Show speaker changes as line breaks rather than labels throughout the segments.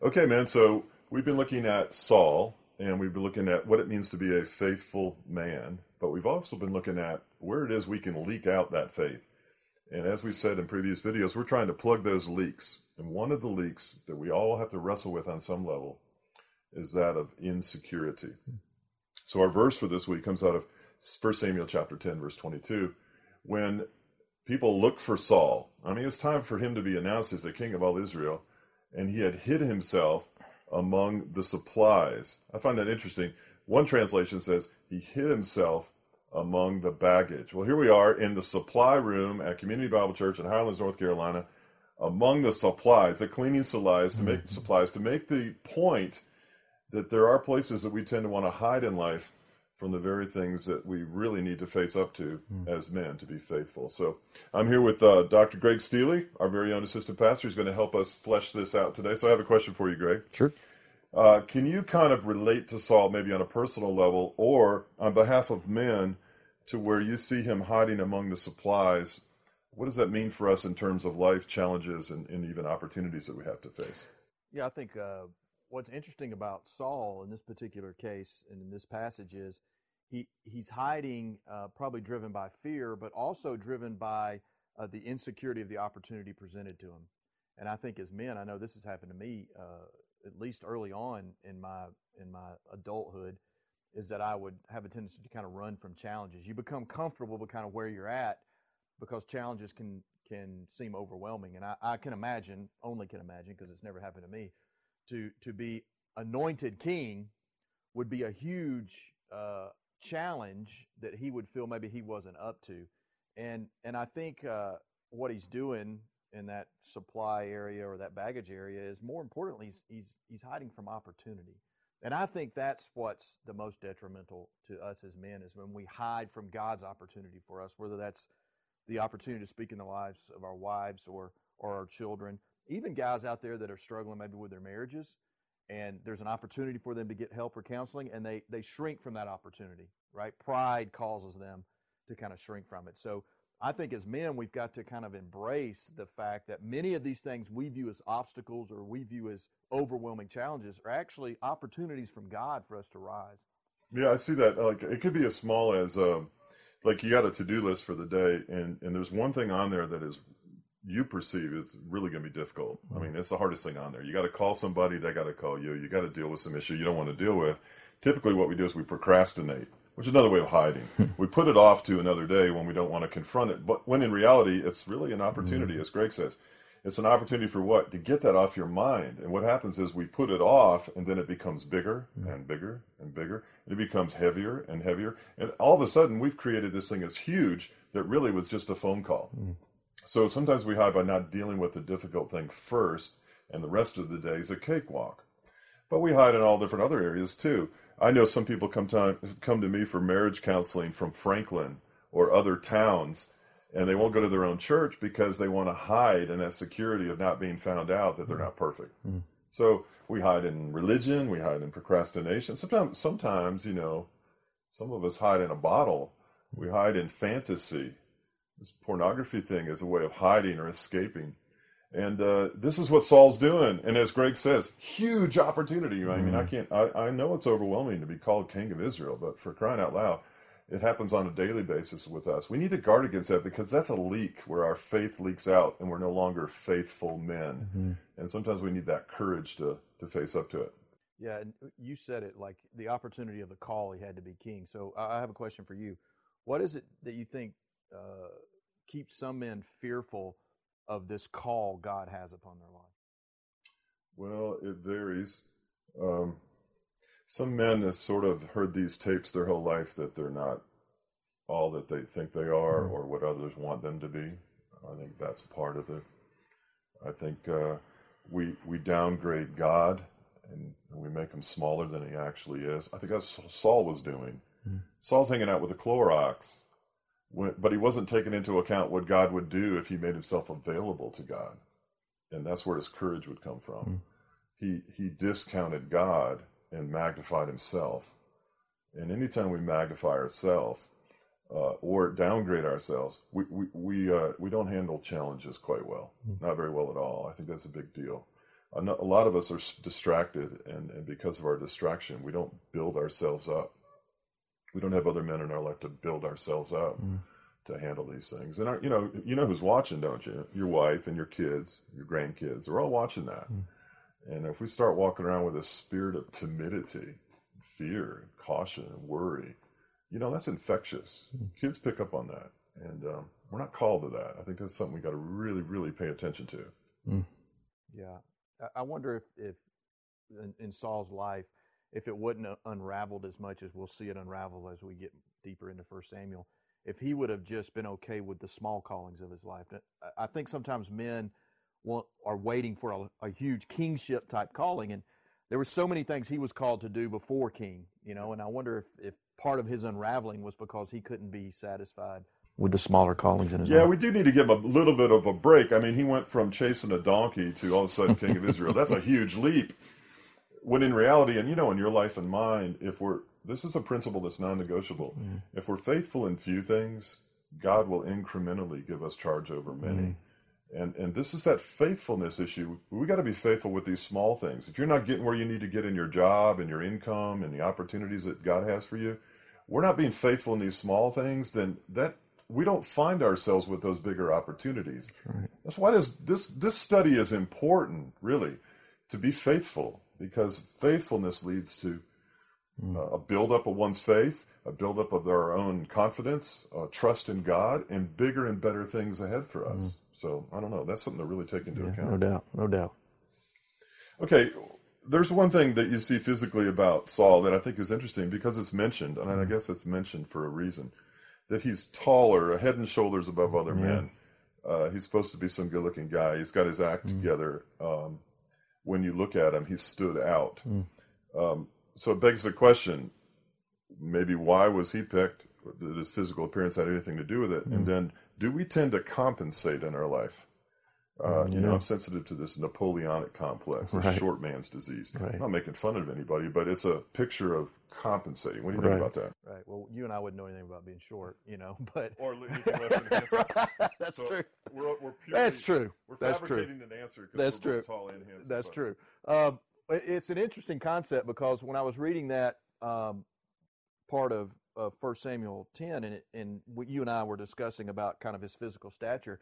Okay, man, so we've been looking at Saul, and we've been looking at what it means to be a faithful man, but we've also been looking at where it is we can leak out that faith. And as we said in previous videos, we're trying to plug those leaks. And one of the leaks that we all have to wrestle with on some level is that of insecurity. So our verse for this week comes out of 1 Samuel chapter 10, verse 22. When people looked for Saul, I mean, it was time for him to be announced as the king of all Israel, and he had hid himself among the supplies. I find that interesting. One translation says he hid himself among the baggage. Well, here we are in the supply room at Community Bible Church in Highlands, North Carolina, among the supplies, the cleaning supplies to make the point that there are places that we tend to want to hide in life from the very things that we really need to face up to as men to be faithful. So I'm here with Dr. Greg Steele, our very own assistant pastor. He's going to help us flesh this out today. So I have a question for you, Greg.
Sure.
Can you kind of relate to Saul maybe on a personal level or on behalf of men to where you see him hiding among the supplies? What does that mean for us in terms of life challenges and even opportunities that we have to face?
Yeah, I think what's interesting about Saul in this particular case and in this passage is he's hiding probably driven by fear, but also driven by the insecurity of the opportunity presented to him. And I think as men, I know this has happened to me at least early on in my adulthood, is that I would have a tendency to kind of run from challenges. You become comfortable with kind of where you're at because challenges can seem overwhelming. And I can imagine, only can imagine, because it's never happened to me, to be anointed king would be a huge challenge that he would feel maybe he wasn't up to. And I think what he's doing in that supply area or that baggage area is, more importantly, he's hiding from opportunity. And I think that's what's the most detrimental to us as men, is when we hide from God's opportunity for us, whether that's the opportunity to speak in the lives of our wives or our children, even guys out there that are struggling maybe with their marriages, and there's an opportunity for them to get help or counseling, and they shrink from that opportunity, right? Pride causes them to kind of shrink from it. So I think as men, we've got to kind of embrace the fact that many of these things we view as obstacles or we view as overwhelming challenges are actually opportunities from God for us to rise.
Yeah, I see that. Like, it could be as small as like you got a to-do list for the day, and there's one thing on there that is you perceive is really going to be difficult. I mean, it's the hardest thing on there. You got to call somebody, they got to call you. You got to deal with some issue you don't want to deal with. Typically what we do is we procrastinate, which is another way of hiding. We put it off to another day when we don't want to confront it. But when in reality, it's really an opportunity, as Greg says. It's an opportunity for what? To get that off your mind. And what happens is we put it off, and then it becomes bigger and bigger and bigger. And it becomes heavier and heavier. And all of a sudden, we've created this thing that's huge that really was just a phone call. So sometimes we hide by not dealing with the difficult thing first, and the rest of the day is a cakewalk. But we hide in all different other areas too. I know some people come to me for marriage counseling from Franklin or other towns, and they won't go to their own church because they want to hide in that security of not being found out that they're not perfect. So we hide in religion, we hide in procrastination. Sometimes, you know, some of us hide in a bottle. We hide in fantasy. This pornography thing is a way of hiding or escaping. And this is what Saul's doing. And as Greg says, huge opportunity. I mean, I know it's overwhelming to be called king of Israel, but for crying out loud, it happens on a daily basis with us. We need to guard against that because that's a leak where our faith leaks out and we're no longer faithful men. And sometimes we need that courage to face up to it.
Yeah, and you said it, like the opportunity of the call, he had to be king. So I have a question for you. What is it that you think keeps some men fearful of this call God has upon their life?
Well, it varies. Some men have sort of heard these tapes their whole life that they're not all that they think they are or what others want them to be. I think that's part of it. I think we downgrade God and we make him smaller than he actually is. I think that's what Saul was doing. Saul's hanging out with the Clorox, but he wasn't taking into account what God would do if he made himself available to God. And that's where his courage would come from. He discounted God and magnified himself. And anytime we magnify ourselves or downgrade ourselves, we don't handle challenges quite well. Not very well at all. I think that's a big deal. A lot of us are distracted, and because of our distraction, we don't build ourselves up. We don't have other men in our life to build ourselves up to handle these things. And you know who's watching, don't you? Your wife and your kids, your grandkids are all watching that. And if we start walking around with a spirit of timidity, fear, caution, and worry, that's infectious. Kids pick up on that, and we're not called to that. I think that's something we got to really, really pay attention to.
Yeah. I wonder if in Saul's life, if it wouldn't have unraveled as much as we'll see it unravel as we get deeper into 1 Samuel, if he would have just been okay with the small callings of his life. I think sometimes men are waiting for a huge kingship type calling, and there were so many things he was called to do before king, and I wonder if part of his unraveling was because he couldn't be satisfied with the smaller callings in his life.
Yeah, we do need to give him a little bit of a break. I mean, he went from chasing a donkey to all of a sudden king of Israel. That's a huge leap. When in reality, and in your life and mine, this is a principle that's non-negotiable. If we're faithful in few things, God will incrementally give us charge over many. And this is that faithfulness issue. We got to be faithful with these small things. If you're not getting where you need to get in your job and your income and the opportunities that God has for you, we're not being faithful in these small things, then we don't find ourselves with those bigger opportunities.
That's right.
That's why this study is important, really, to be faithful, because faithfulness leads to a buildup of one's faith, a buildup of our own confidence, trust in God, and bigger and better things ahead for us. So, I don't know. That's something to really take into account.
No doubt.
Okay, there's one thing that you see physically about Saul that I think is interesting because it's mentioned, and I guess it's mentioned for a reason, that he's taller, head and shoulders above other men. He's supposed to be some good-looking guy. He's got his act together. When you look at him, he stood out. So it begs the question, maybe why was he picked? Did his physical appearance have anything to do with it? And then, do we tend to compensate in our life? I'm sensitive to this Napoleonic complex, the short man's disease.
Right.
I'm not making fun of anybody, but it's a picture of compensating. What do you think about that?
Right. Well, you and I wouldn't know anything about being short, but
or anything less than handsome.
That's true.
We're
That's true.
We're
That's
fabricating an answer because we're both tall and handsome.
That's true. It's an interesting concept because when I was reading that part of 1 Samuel 10, and you and I were discussing about kind of his physical stature,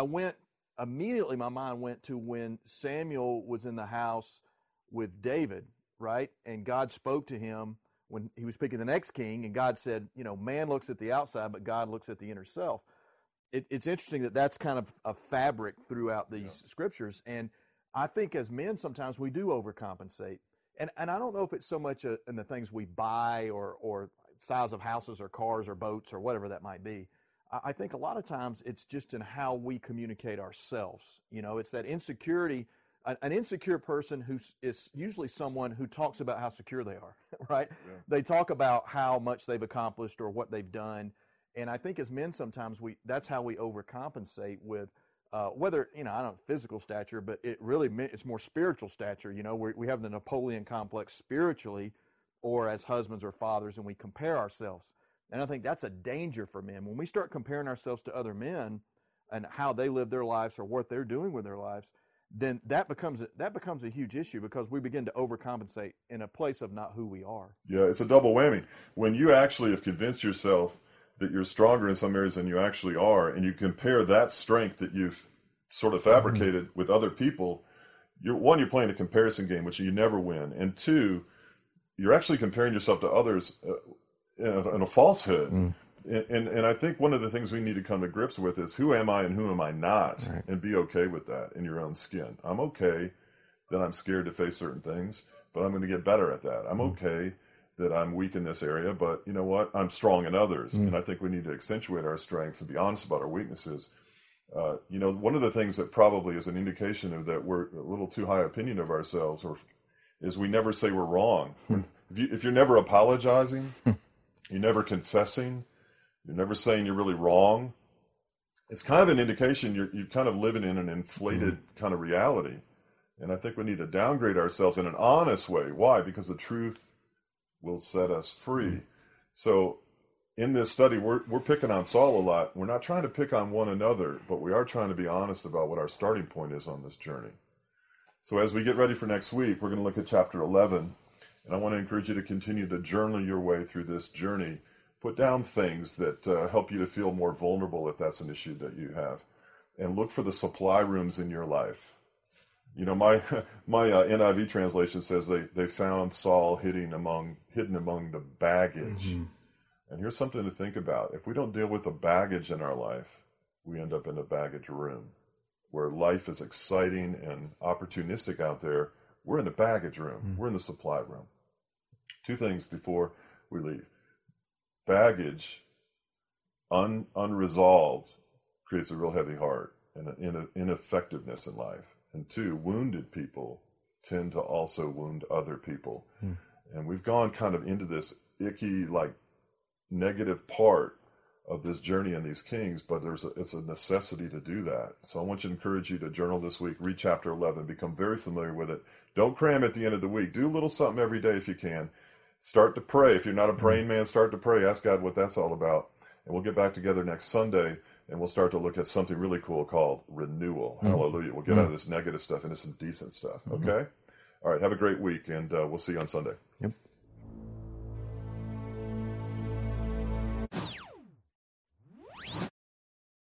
immediately my mind went to when Samuel was in the house with David, right? And God spoke to him when he was picking the next king, and God said, man looks at the outside, but God looks at the inner self. It's interesting that that's kind of a fabric throughout these scriptures, and I think as men sometimes we do overcompensate. And I don't know if it's so much in the things we buy or size of houses or cars or boats or whatever that might be. I think a lot of times it's just in how we communicate ourselves. It's that insecurity. An insecure person is usually someone who talks about how secure they are, right? Yeah. They talk about how much they've accomplished or what they've done. And I think as men sometimes that's how we overcompensate with whether, I don't know, physical stature, but it's more spiritual stature. We have the Napoleon complex spiritually or as husbands or fathers, and we compare ourselves. And I think that's a danger for men. When we start comparing ourselves to other men and how they live their lives or what they're doing with their lives, then that becomes a huge issue because we begin to overcompensate in a place of not who we are.
Yeah, it's a double whammy. When you actually have convinced yourself that you're stronger in some areas than you actually are, and you compare that strength that you've sort of fabricated with other people, you're playing a comparison game, which you never win. And two, you're actually comparing yourself to others in a falsehood. And I think one of the things we need to come to grips with is who am I and who am I not, right, and be okay with that in your own skin. I'm okay that I'm scared to face certain things, but I'm going to get better at that. I'm okay that I'm weak in this area, but you know what? I'm strong in others. And I think we need to accentuate our strengths and be honest about our weaknesses. One of the things that probably is an indication of that we're a little too high opinion of ourselves is we never say we're wrong. If you're never apologizing, you're never confessing, you're never saying you're really wrong, it's kind of an indication you're kind of living in an inflated kind of reality. And I think we need to downgrade ourselves in an honest way. Why? Because the truth will set us free. So in this study, we're picking on Saul a lot. We're not trying to pick on one another, but we are trying to be honest about what our starting point is on this journey. So as we get ready for next week, we're going to look at chapter 11. And I want to encourage you to continue to journal your way through this journey. Put down things that help you to feel more vulnerable if that's an issue that you have. And look for the supply rooms in your life. You know, my NIV translation says they found Saul hidden among the baggage. Mm-hmm. And here's something to think about. If we don't deal with the baggage in our life, we end up in a baggage room where life is exciting and opportunistic out there. We're in the baggage room. Mm-hmm. We're in the supply room. Two things before we leave. Baggage, unresolved, creates a real heavy heart and ineffectiveness in life. And two, wounded people tend to also wound other people. Mm. And we've gone kind of into this icky, like, negative part of this journey in these kings, but it's a necessity to do that. So I want to encourage you to journal this week, read chapter 11, become very familiar with it. Don't cram at the end of the week. Do a little something every day if you can. Start to pray. If you're not a praying man, start to pray. Ask God what that's all about. And we'll get back together next Sunday, and we'll start to look at something really cool called renewal. Mm-hmm. Hallelujah. We'll get out of this negative stuff into some decent stuff. Okay? Mm-hmm. All right. Have a great week, and we'll see you on Sunday.
Yep.